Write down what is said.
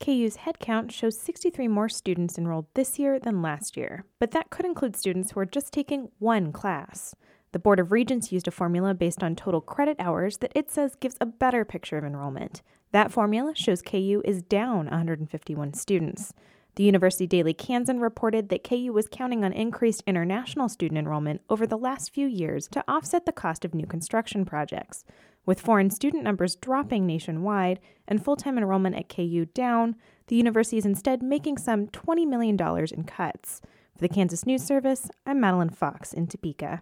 KU's headcount shows 63 more students enrolled this year than last year, but that could include students who are just taking one class. The Board of Regents used a formula based on total credit hours that it says gives a better picture of enrollment. That formula shows KU is down 151 students. The University Daily Kansan reported that KU was counting on increased international student enrollment over the last few years to offset the cost of new construction projects. With foreign student numbers dropping nationwide and full-time enrollment at KU down, the university is instead making some $20 million in cuts. For the Kansas News Service, I'm Madeline Fox in Topeka.